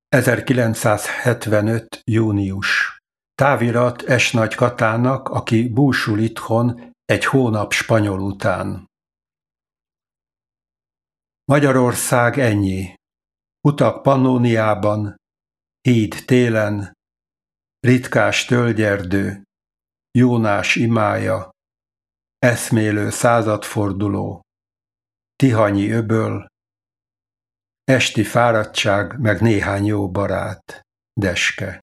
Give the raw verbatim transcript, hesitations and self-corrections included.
ezerkilencszázhetvenöt. június. Távirat S. Nagy Katának, aki búsul itthon egy hónap spanyol után. Magyarország ennyi. Utak Pannóniában, híd télen, ritkás tölgyerdő, Jónás imája, eszmélő századforduló, Tihanyi öböl, esti fáradtság meg néhány jó barát, Deske.